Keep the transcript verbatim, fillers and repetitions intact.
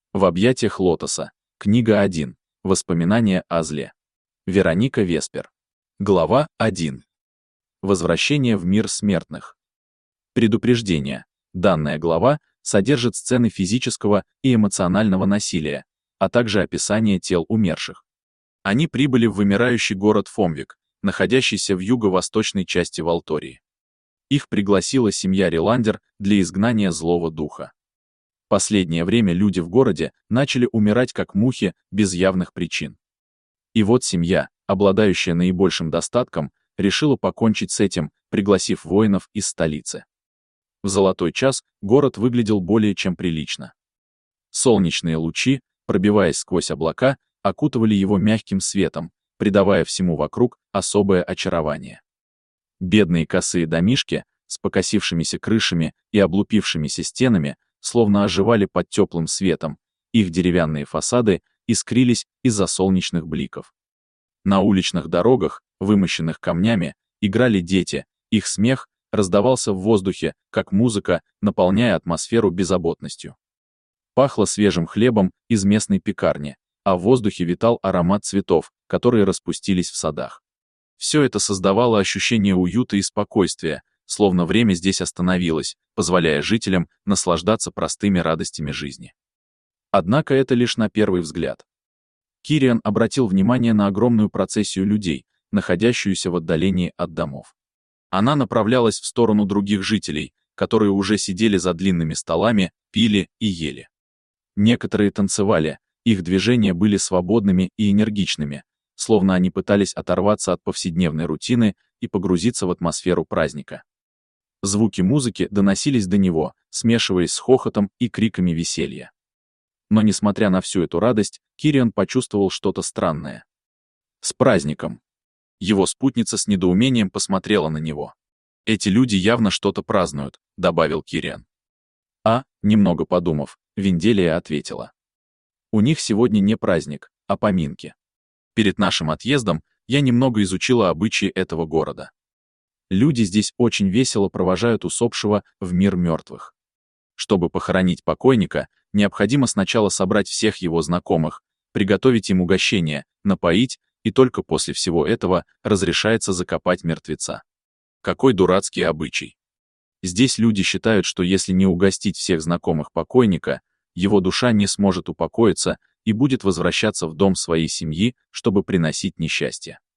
В объятиях лотоса. Книга один. Воспоминания о зле. Вероника Веспер. Глава один. Возвращение в мир смертных. Предупреждение. Данная глава содержит сцены физического и эмоционального насилия, а также описание тел умерших. Они прибыли в вымирающий город Фомвик, находящийся в юго-восточной части Валтории. Их пригласила семья Риландер для изгнания злого духа. Последнее время люди в городе начали умирать как мухи без явных причин. И вот семья, обладающая наибольшим достатком, решила покончить с этим, пригласив воинов из столицы. В золотой час город выглядел более чем прилично. Солнечные лучи, пробиваясь сквозь облака, окутывали его мягким светом, придавая всему вокруг особое очарование. Бедные косые домишки с покосившимися крышами и облупившимися стенами словно оживали под теплым светом, их деревянные фасады искрились из-за солнечных бликов. На уличных дорогах, вымощенных камнями, играли дети, их смех раздавался в воздухе, как музыка, наполняя атмосферу беззаботностью. Пахло свежим хлебом из местной пекарни, а в воздухе витал аромат цветов, которые распустились в садах. Все это создавало ощущение уюта и спокойствия, словно время здесь остановилось, позволяя жителям наслаждаться простыми радостями жизни. Однако это лишь на первый взгляд. Кириан обратил внимание на огромную процессию людей, находящуюся в отдалении от домов. Она направлялась в сторону других жителей, которые уже сидели за длинными столами, пили и ели. Некоторые танцевали, их движения были свободными и энергичными, словно они пытались оторваться от повседневной рутины и погрузиться в атмосферу праздника. Звуки музыки доносились до него, смешиваясь с хохотом и криками веселья. Но несмотря на всю эту радость, Кириан почувствовал что-то странное. «С праздником!» Его спутница с недоумением посмотрела на него. «Эти люди явно что-то празднуют», — добавил Кириан. А, немного подумав, Венделия ответила. «У них сегодня не праздник, а поминки. Перед нашим отъездом я немного изучила обычаи этого города. Люди здесь очень весело провожают усопшего в мир мертвых. Чтобы похоронить покойника, необходимо сначала собрать всех его знакомых, приготовить им угощение, напоить, и только после всего этого разрешается закопать мертвеца. Какой дурацкий обычай. Здесь люди считают, что если не угостить всех знакомых покойника, его душа не сможет упокоиться и будет возвращаться в дом своей семьи, чтобы приносить несчастье.